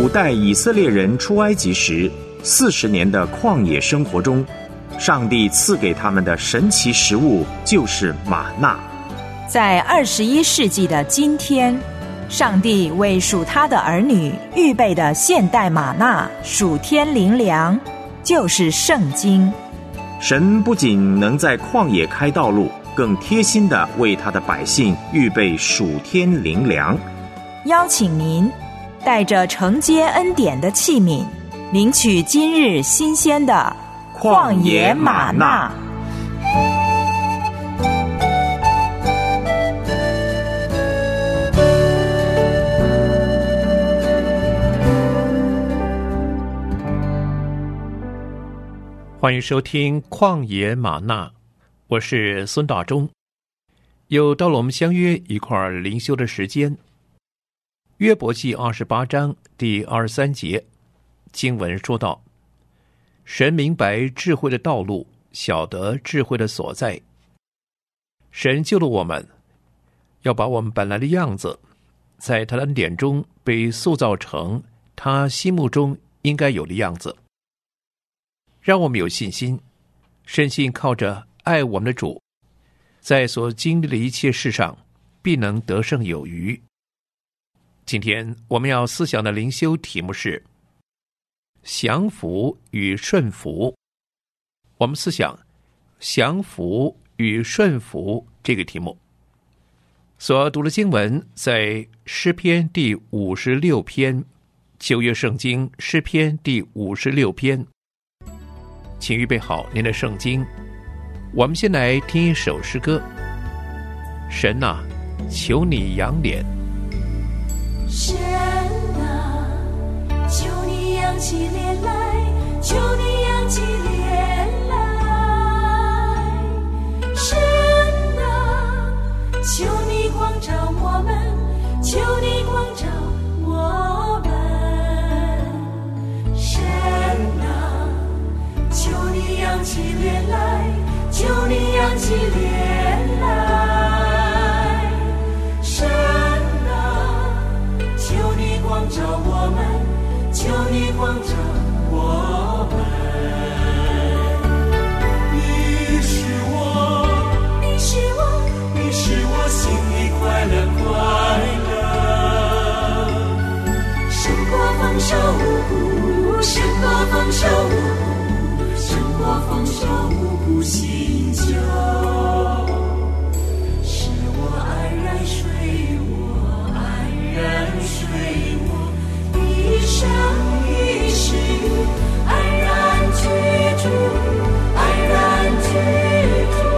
古代以色列人出埃及时40年的旷野生活中，上帝赐给他们的神奇食物就是玛纳。 在21世纪的今天，上帝为属他的儿女预备的现代玛纳属天灵粮，就是圣经。 神不仅能在旷野开道路，更贴心地为他的百姓预备属天灵粮。 邀请您带着承接恩典的器皿，领取今日新鲜的旷野玛纳。 欢迎收听旷野玛纳，我是孙大中。又到了我们相约一块儿灵修的时间。约伯记28章第23节，经文说道：神明白智慧的道路，晓得智慧的所在。神救了我们，要把我们本来的样子，在他的恩典中被塑造成他心目中应该有的样子。让我们有信心，深信靠着爱我们的主，在所经历的一切事上必能得胜有余。今天我们要思想的灵修题目是降服与顺服。我们思想降服与顺服这个题目。所读的经文在诗篇第56篇，旧约圣经诗篇第56篇。请预备好您的圣经，我们先来听一首诗歌。神啊，求你扬脸。 神啊，求你扬起脸来，求你扬起脸来。神啊，求你光照我们，求你光照我们。神啊，求你扬起脸来，求你扬起脸来。神啊，求你光照我们，求你光照我们。你是我，你是我，你是我心里快乐快乐。胜过丰收五谷，胜过丰收五谷，胜过丰收五谷新酒。使我安然睡卧，安然睡卧，一生一世安然居住，安然居住。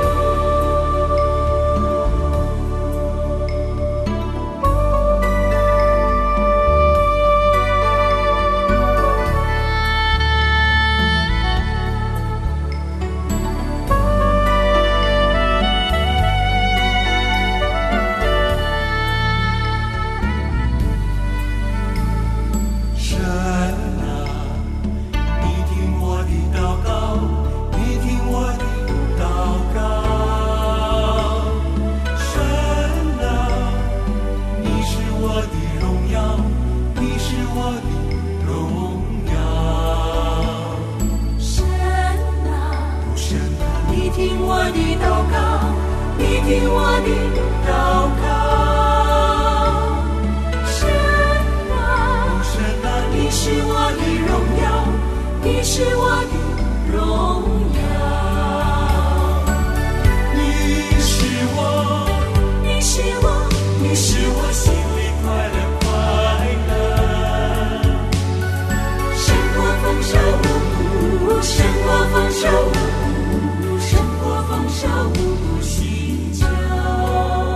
胜过丰收五谷新酒。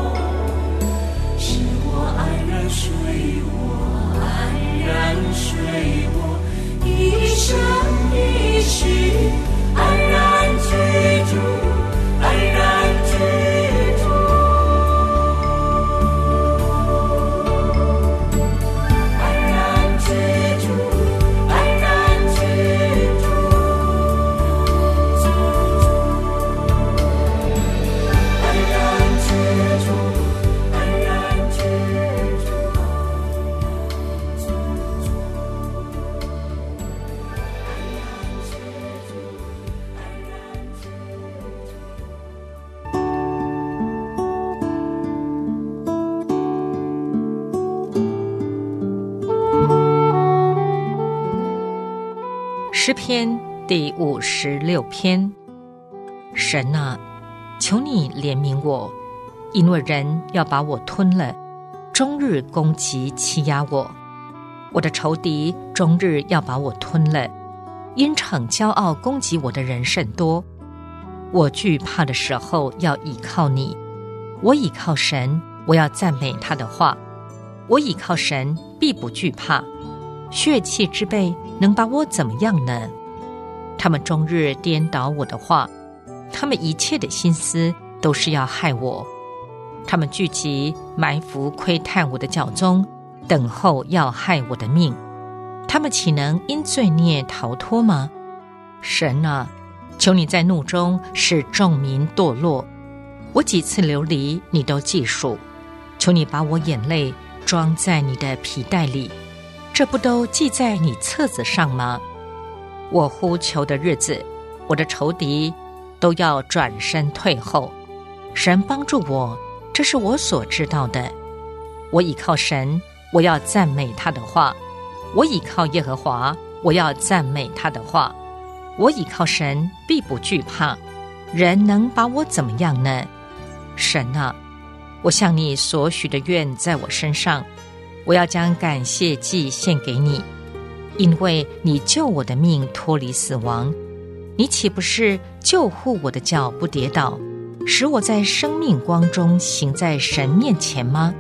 诗篇第56篇。神啊，求你怜悯我，因为人要把我吞了，终日攻击欺压我。我的仇敌终日要把我吞了，因逞骄傲攻击我的人甚多。我惧怕的时候要倚靠你，我倚靠神，我要赞美他的话。我倚靠神，必不惧怕。血气之辈能把我怎么样呢？他们终日颠倒我的话，他们一切的心思都是要害我。他们聚集埋伏窥探我的脚踪，等候要害我的命。他们岂能因罪孽逃脱吗？神啊，求你在怒中使众民堕落。我几次流离，你都记数。求你把我眼泪装在你的皮带里，这不都记在你册子上吗？我呼求的日子，我的仇敌都要转身退后。神帮助我，这是我所知道的。我倚靠神，我要赞美他的话。我倚靠耶和华，我要赞美他的话。我倚靠神，必不惧怕。人能把我怎么样呢？神啊，我向你所许的愿在我身上，我要将感谢祭献给你，因为你救我的命脱离死亡。你岂不是救护我的脚不跌倒，使我在生命光中行在神面前吗？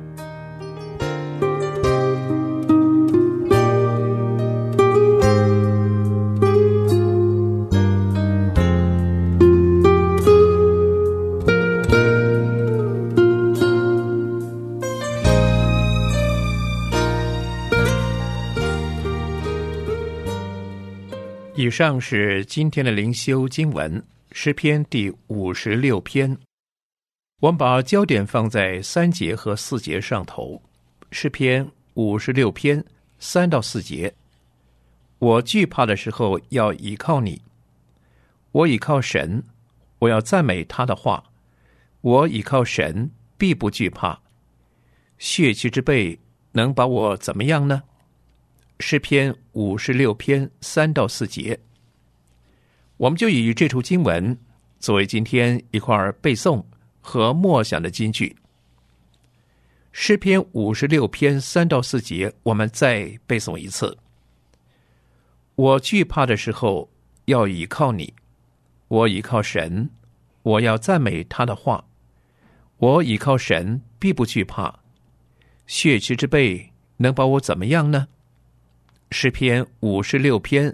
以上是今天的灵修经文，诗篇第56篇。我们把焦点放在3节和4节上头。诗篇56篇3到4节：我惧怕的时候要倚靠你，我倚靠神，我要赞美他的话。我倚靠神，必不惧怕。血气之辈能把我怎么样呢？诗篇56篇3到4节，我们就以这处经文作为今天一块背诵和默想的金句。诗篇56篇3到4节，我们再背诵一次。我惧怕的时候要倚靠你，我倚靠神，我要赞美他的话。我倚靠神，必不惧怕。血气之辈能把我怎么样呢？诗篇56篇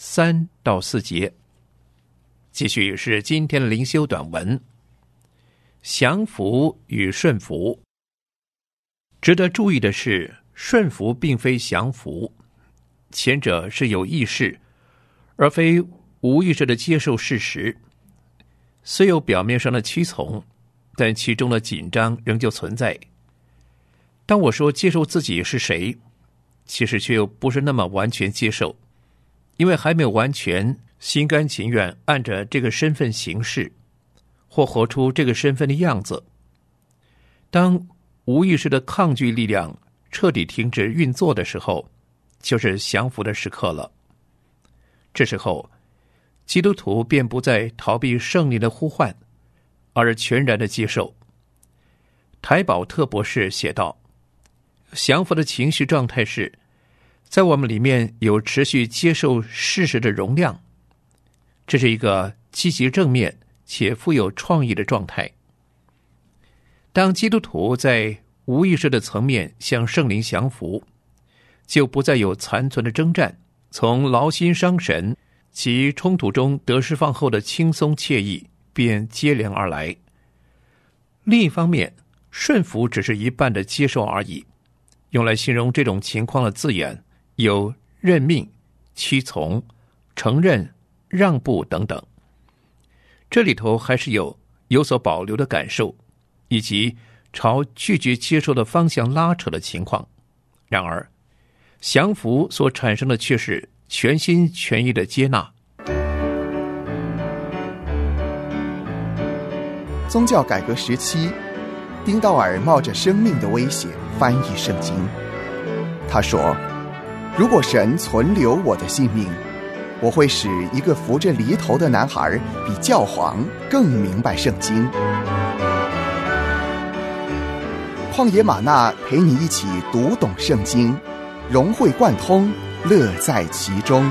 3到4节。继续是今天的灵修短文，降服与顺服。值得注意的是，顺服并非降服，前者是有意识，而非无意识的接受事实。虽有表面上的屈从，但其中的紧张仍旧存在。当我说接受自己是谁，其实却又不是那么完全接受，因为还没有完全心甘情愿按着这个身份行事，或活出这个身份的样子。当无意识的抗拒力量彻底停止运作的时候，就是降服的时刻了。这时候，基督徒便不再逃避圣灵的呼唤，而全然的接受。台保特博士写道，降服的情绪状态是，在我们里面有持续接受事实的容量，这是一个积极正面且富有创意的状态。当基督徒在无意识的层面向圣灵降服，就不再有残存的征战，从劳心伤神及冲突中得释放后的轻松惬意便接连而来。另一方面，顺服只是一半的接受而已。用来形容这种情况的字眼有认命、屈从、承认、让步等等。这里头还是有所保留的感受，以及朝拒绝接受的方向拉扯的情况。然而，降服所产生的却是全心全意的接纳。 宗教改革时期，丁道尔冒着生命的危险翻译圣经。他说，如果神存留我的性命， 我会使一个扶着犁头的男孩比教皇更明白圣经。旷野吗哪陪你一起读懂圣经，融会贯通，乐在其中。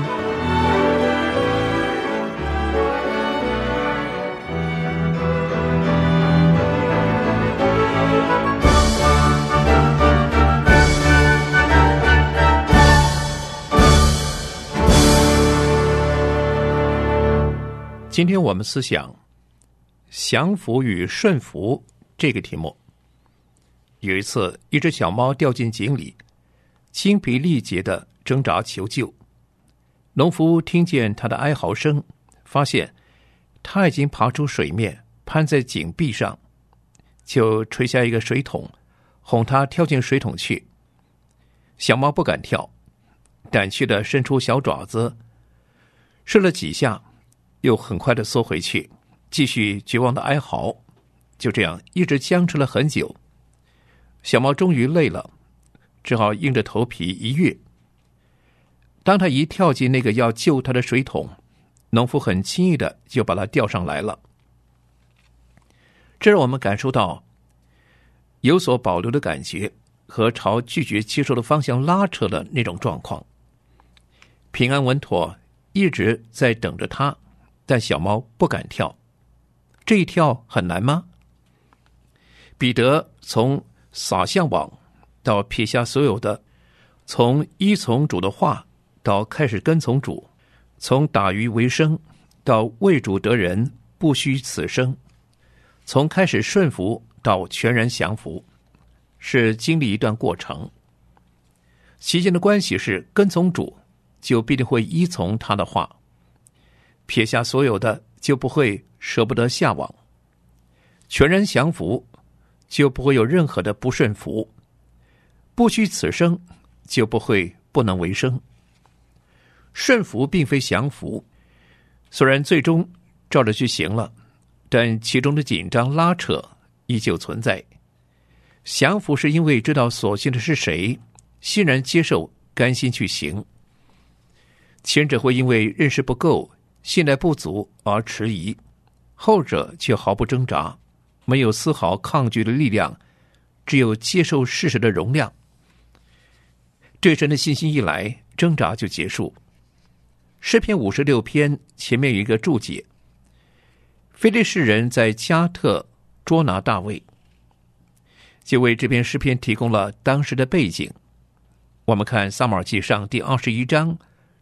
今天我们思想降服与顺服这个题目。有一次，一只小猫掉进井里，精疲力竭地挣扎求救。农夫听见它的哀嚎声，发现它已经爬出水面，攀在井壁上，就垂下一个水桶，哄它跳进水桶去。小猫不敢跳，胆怯地伸出小爪子，试了几下，又很快地缩回去，继续绝望的哀嚎。就这样一直僵持了很久，小猫终于累了，只好硬着头皮一跃。当他一跳进那个要救他的水桶，农夫很轻易的就把他吊上来了。这让我们感受到有所保留的感觉和朝拒绝接受的方向拉扯的那种状况。平安稳妥一直在等着他，但小猫不敢跳。这一跳很难吗？彼得从撒向网到撇下所有的，从依从主的话到开始跟从主，从打鱼为生到为主得人不虚此生，从开始顺服到全然降服，是经历一段过程。其间的关系是跟从主就必定会依从他的话，撇下所有的就不会舍不得下网，全然降服就不会有任何的不顺服，不虚此生就不会不能为生。顺服并非降服，虽然最终照着去行了，但其中的紧张拉扯依旧存在。降服是因为知道所信的是谁，欣然接受，甘心去行。前者会因为认识不够，信赖不足而迟疑，后者却毫不挣扎，没有丝毫抗拒的力量，只有接受事实的容量。对神的信心一来，挣扎就结束。诗篇56篇前面有一个注解，非利士人在加特捉拿大卫，就为这篇诗篇提供了当时的背景。我们看撒母耳记上第21章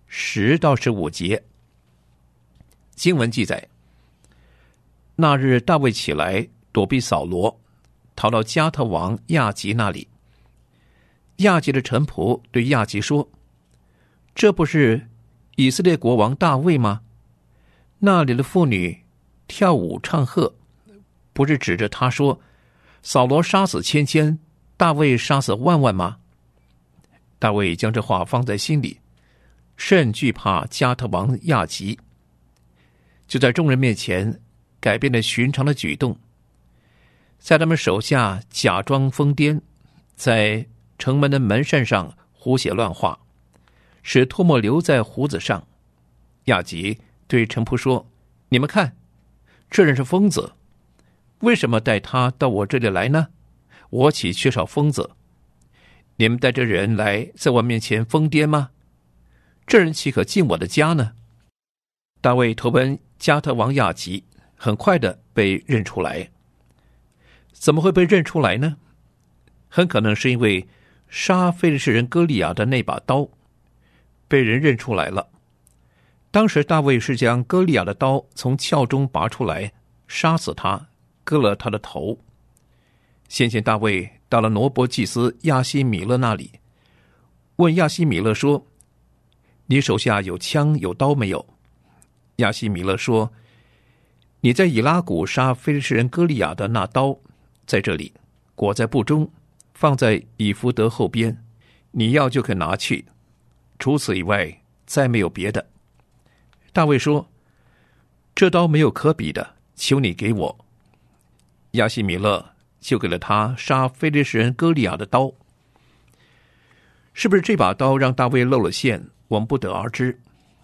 10到15节，经文记载，那日大卫起来躲避扫罗，逃到加特王亚吉那里。亚吉的臣仆对亚吉说，这不是以色列国王大卫吗？那里的妇女跳舞唱和，不是指着他说，扫罗杀死千千，大卫杀死万万吗？大卫将这话放在心里，甚惧怕加特王亚吉，就在众人面前改变了寻常的举动，在他们手下假装疯癫，在城门的门扇上胡写乱画，使唾沫留在胡子上。亚吉对臣仆说，你们看，这人是疯子，为什么带他到我这里来呢？我岂缺少疯子？你们带这人来在我面前疯癫吗？这人岂可进我的家呢？大卫投奔加特王亚吉，很快的被认出来。怎么会被认出来呢？很可能是因为杀非利士人歌利亚的那把刀被人认出来了。当时大卫是将歌利亚的刀从鞘中拔出来，杀死他，割了他的头。先前大卫到了挪伯祭司亚希米勒那里，问亚希米勒说，你手下有枪有刀没有？亚希米勒说，你在以拉谷杀非利士人歌利亚的那刀在这里，裹在布中，放在以弗得后边，你要就可拿去，除此以外再没有别的。大卫说，这刀没有可比的，求你给我。亚希米勒就给了他杀非利士人歌利亚的刀。是不是这把刀让大卫露了馅，我们不得而知。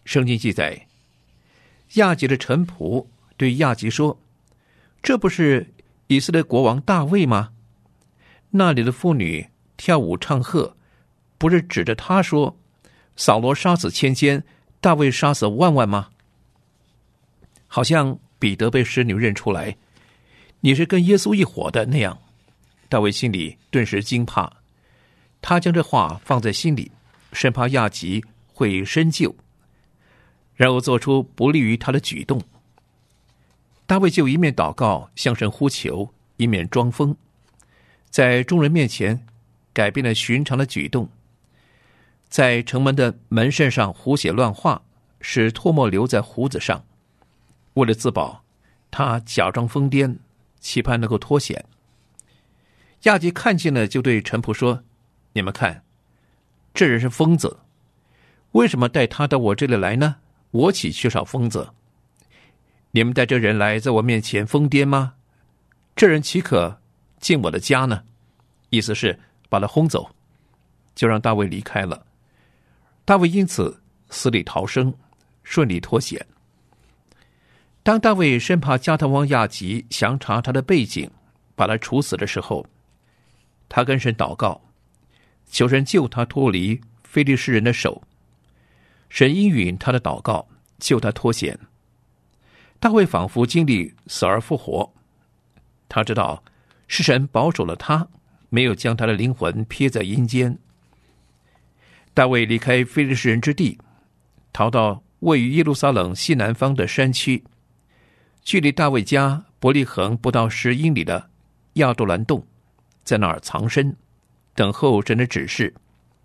圣经记载，亚吉的臣仆对亚吉说：“这不是以色列国王大卫吗？那里的妇女跳舞唱和，不是指着他说，扫罗杀死千千，大卫杀死万万吗？”好像彼得被使女认出来，你是跟耶稣一伙的那样。大卫心里顿时惊怕，他将这话放在心里，生怕亚吉会深究，然后做出不利于他的举动。大卫就一面祷告向神呼求，一面装疯，在众人面前改变了寻常的举动，在城门的门扇上胡写乱画，使唾沫留在胡子上。为了自保，他假装疯癫，期盼能够脱险。亚吉看见了，就对臣仆说：“你们看，这人是疯子，为什么带他到我这里来呢？我岂缺少疯子？你们带这人来，在我面前疯癫吗？这人岂可进我的家呢？”意思是把他轰走，就让大卫离开了。大卫因此死里逃生，顺利脱险。当大卫生怕加特王亚吉详查他的背景，把他处死的时候，他跟神祷告，求神救他脱离非利士人的手。神应允他的祷告，救他脱险。大卫仿佛经历死而复活，他知道是神保守了他，没有将他的灵魂撇在阴间。大卫离开非利士人之地，逃到位于耶路撒冷西南方的山区，距离大卫家伯利恒不到10英里的亚杜兰洞，在那儿藏身，等候神的指示。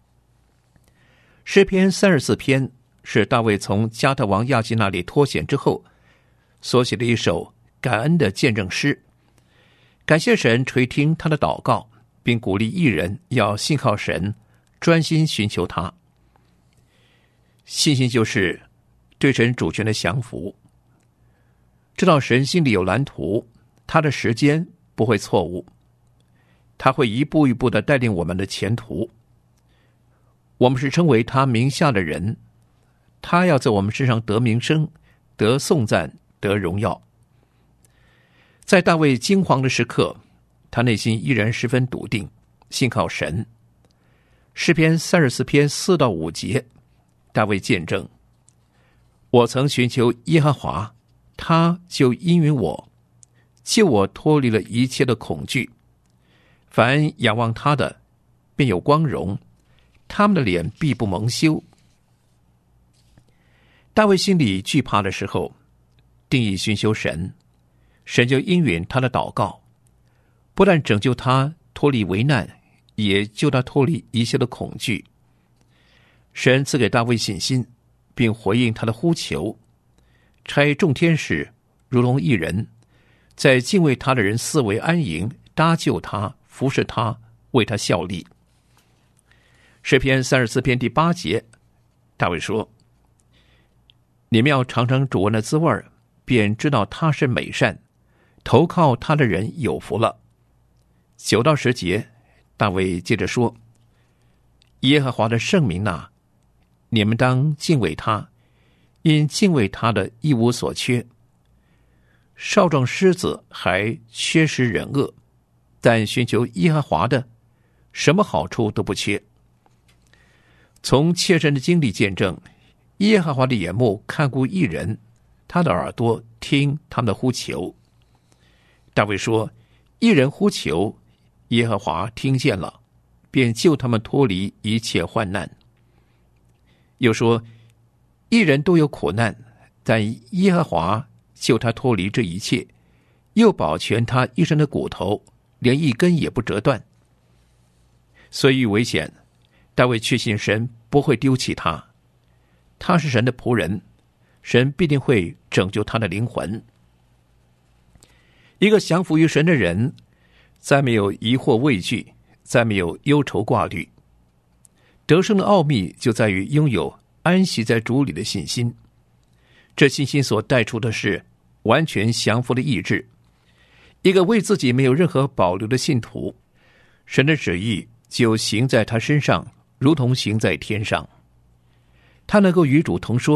诗篇34篇是大卫从加特王亚吉那里脱险之后所写的一首感恩的见证诗，感谢神垂听他的祷告，并鼓励义人要信靠神，专心寻求他。信心就是对神主权的降服，知道神心里有蓝图，他的时间不会错误，他会一步一步地带领我们的前途。我们是称为他名下的人，他要在我们身上得名声，得颂赞，得荣耀。在大卫惊惶的时刻，他内心依然十分笃定，信靠神。诗篇34篇4到5节，大卫见证：我曾寻求耶和华，他就应允我，救我脱离了一切的恐惧。凡仰望他的，便有光荣，他们的脸必不蒙羞。大卫心里惧怕的时候，定义寻求神，神就应允他的祷告，不但拯救他脱离危难，也救他脱离一切的恐惧。神赐给大卫信心，并回应他的呼求，差众天使如同一人，在敬畏他的人四围安营，搭救他，服侍他，为他效力。诗篇34篇第8节，大卫说：你们要尝尝主恩的滋味，便知道他是美善，投靠他的人有福了。9到10节，大卫接着说：耶和华的圣名啊，你们当敬畏他，因敬畏他的一无所缺。少壮狮子还缺失忍恶，但寻求耶和华的，什么好处都不缺。从切身的经历见证，耶和华的眼目看顾义人，他的耳朵听他们的呼求。大卫说：义人呼求，耶和华听见了，便救他们脱离一切患难。又说：义人都有苦难，但耶和华救他脱离这一切，又保全他一身的骨头，连一根也不折断。虽遇危险，大卫确信神不会丢弃他，他是神的仆人，神必定会拯救他的灵魂。一个降服于神的人，再没有疑惑畏惧，再没有忧愁挂虑。得胜的奥秘就在于拥有安息在主里的信心，这信心所带出的是完全降服的意志。一个为自己没有任何保留的信徒，神的旨意就行在他身上，如同行在天上。他能够与主同说，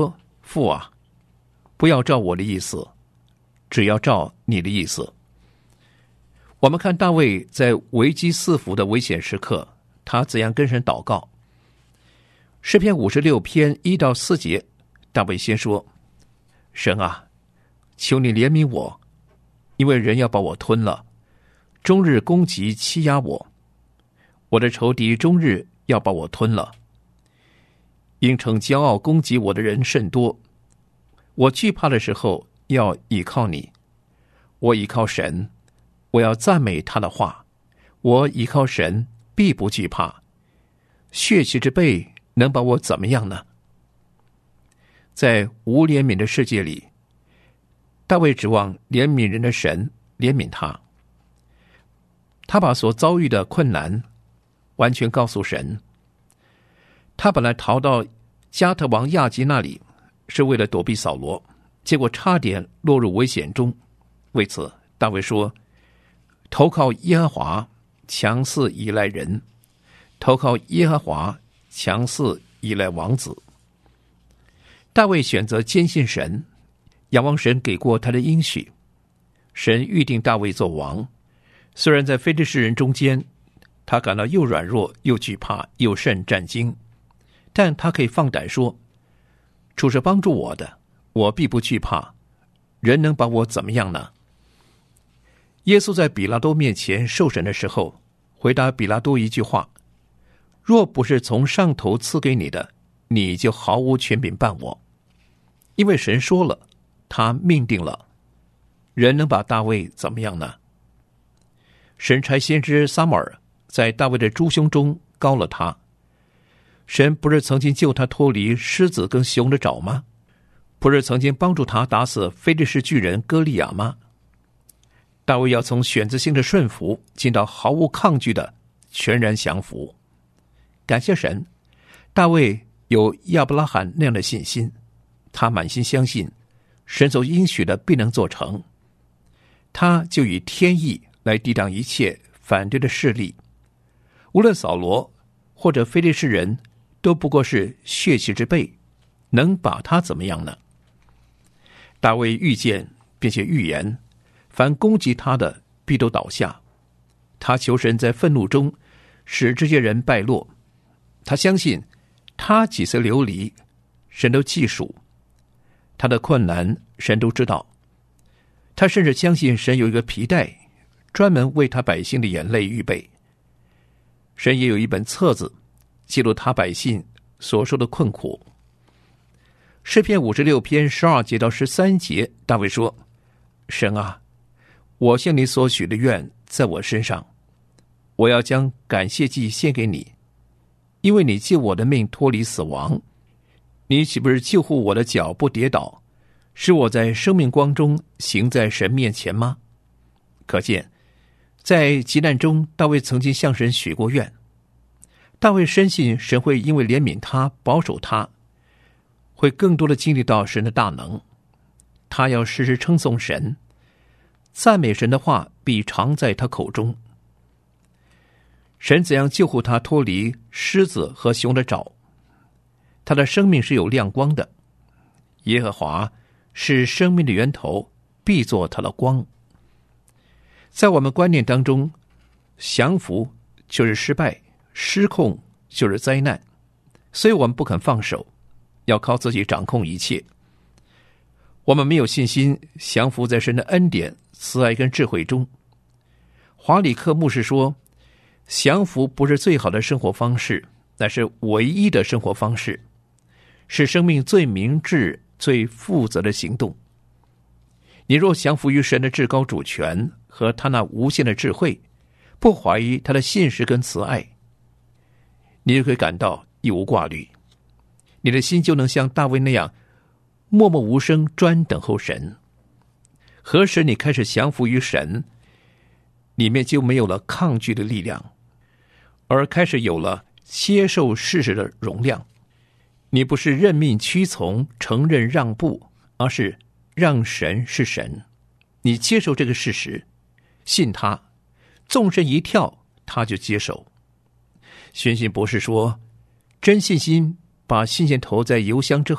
父啊，不要照我的意思，只要照你的意思。我们看大卫在危机四伏的危险时刻，他怎样跟神祷告。诗篇56篇1到4节，大卫先说：神啊，求你怜悯我，因为人要把我吞了，终日攻击欺压我，我的仇敌终日要把我吞了。因逞骄傲攻击我的人甚多，我惧怕的时候要倚靠你。我倚靠神，我要赞美他的话。我倚靠神，必不惧怕。血气之辈能把我怎么样呢？在无怜悯的世界里，大卫指望怜悯人的神怜悯他。他把所遭遇的困难完全告诉神。他本来逃到加特王亚基那里，是为了躲避扫罗，结果差点落入危险中。为此，大卫说：投靠耶和华，强似依赖人；投靠耶和华，强似依赖王子。大卫选择坚信神，仰望神给过他的应许。神预定大卫做王，虽然在非利士人中间，他感到又软弱又惧怕又甚战惊，但他可以放胆说：主是帮助我的，我必不惧怕，人能把我怎么样呢？耶稣在比拉多面前受审的时候，回答比拉多一句话：若不是从上头赐给你的，你就毫无权柄办我。因为神说了，他命定了，人能把大卫怎么样呢？神差先知撒母耳在大卫的猪胸中膏了他。神不是曾经救他脱离狮子跟熊的爪吗？不是曾经帮助他打死非利士巨人歌利亚吗？大卫要从选择性的顺服进到毫无抗拒的全然降服。感谢神，大卫有亚伯拉罕那样的信心，他满心相信神所应许的必能做成，他就以天意来抵挡一切反对的势力。无论扫罗或者非利士人，都不过是血气之辈，能把他怎么样呢？大卫预见并且预言，凡攻击他的必都倒下。他求神在愤怒中使这些人败落。他相信他几次流离，神都记数；他的困难，神都知道。他甚至相信神有一个皮带，专门为他百姓的眼泪预备。神也有一本册子，记录他百姓所受的困苦。诗篇56篇12节到13节，大卫说：神啊，我向你所许的愿在我身上，我要将感谢祭献给你，因为你救我的命脱离死亡。你岂不是救护我的脚不跌倒，使我在生命光中行在神面前吗？可见在急难中，大卫曾经向神许过愿。大卫深信神会因为怜悯他，保守他，会更多的经历到神的大能。他要时时称颂神，赞美神的话必常在他口中。神怎样救护他脱离狮子和熊的爪，他的生命是有亮光的。耶和华是生命的源头，必作他的光。在我们观念当中，降服就是失败，失控就是灾难，所以我们不肯放手，要靠自己掌控一切。我们没有信心降服在神的恩典、慈爱跟智慧中。华里克牧师说，降服不是最好的生活方式，乃是唯一的生活方式，是生命最明智、最负责的行动。你若降服于神的至高主权和他那无限的智慧，不怀疑他的信实跟慈爱，你就可以感到一无挂虑，你的心就能像大卫那样默默无声，专等候神。何时你开始降服于神，里面就没有了抗拒的力量，而开始有了接受事实的容量。你不是认命屈从、承认让步，而是让神是神。你接受这个事实，信他，纵身一跳，他就接受。宣信博士说，真信心把信心投在油箱之后，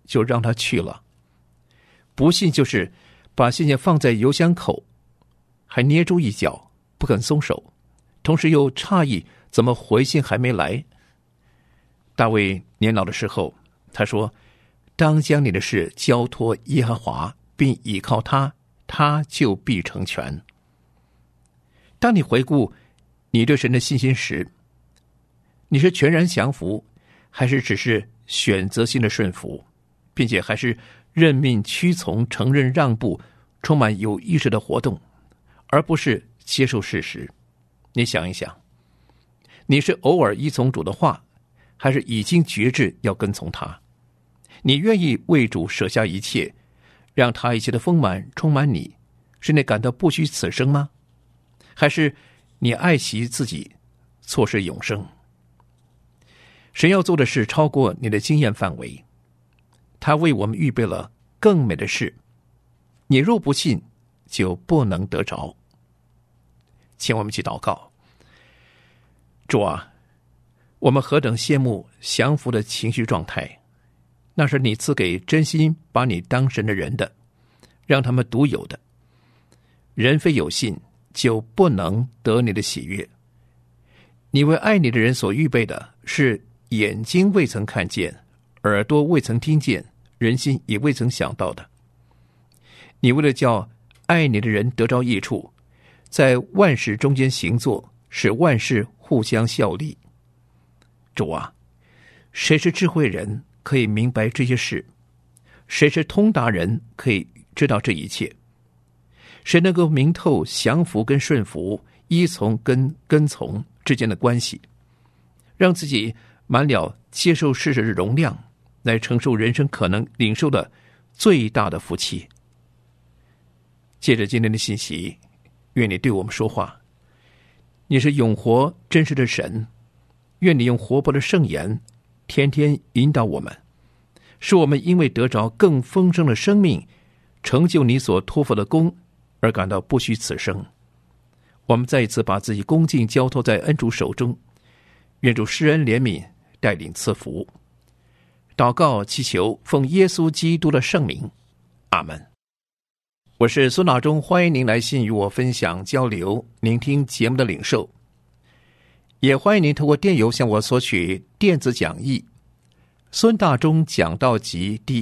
就让他去了。不信就是把现在放在油箱口，还捏住一角不肯松手，同时又诧异怎么回信还没来。大卫年老的时候，他说：当将你的事交托耶和华，并倚靠他，他就必成全。当你回顾你对神的信心时，你是全然降服，还是只是选择性的顺服，并且还是认命屈从、承认让步，充满有意识的活动，而不是接受事实？你想一想，你是偶尔依从主的话，还是已经决志要跟从他？你愿意为主舍下一切，让他一切的丰满充满你，使你感到不虚此生吗？还是你爱惜自己，错失永生？神要做的事超过你的经验范围，他为我们预备了更美的事，你若不信，就不能得着。请我们一起祷告。主啊，我们何等羡慕降服的情绪状态，那是你赐给真心把你当神的人的，让他们独有的。人非有信，就不能得你的喜悦。你为爱你的人所预备的是眼睛未曾看见，耳朵未曾听见，人心也未曾想到的。你为了叫爱你的人得着益处，在万事中间行作，使万事互相效力。主啊，谁是智慧人可以明白这些事？谁是通达人可以知道这一切？谁能够明透降服跟顺服、依从跟跟从之间的关系，让自己满了接受事实的容量，来承受人生可能领受的最大的福气？借着今天的信息，愿你对我们说话。你是永活真实的神，愿你用活泼的圣言天天引导我们，使我们因为得着更丰盛的生命，成就你所托付的功，而感到不虚此生。我们再一次把自己恭敬交托在恩主手中，愿主施恩怜悯，带领赐福。祷告祈求奉耶稣基督的圣名，阿们。我是孙老忠，欢迎您来信与我分享交流，聆听节目的领受，也欢迎您透过电邮向我索取电子讲义孙大中讲道集第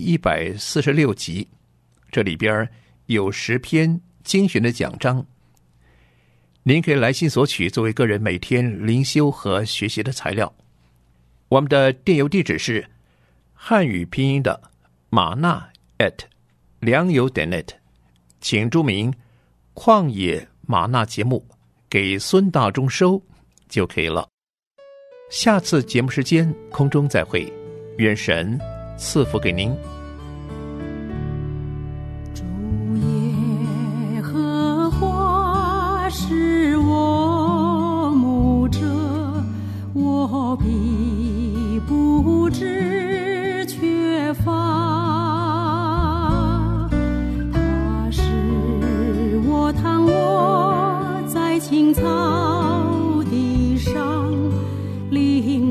146集，这里边有10篇精选的讲章，您可以来信索取，作为个人每天灵修和学习的材料。我们的电邮地址是汉语拼音的玛纳良友.net，请注明旷野玛纳节目给孙大中收就可以了。下次节目时间空中再会，愿神赐福给您。 主耶和华是我牧者，我必不致缺乏。躺卧在青草地上，领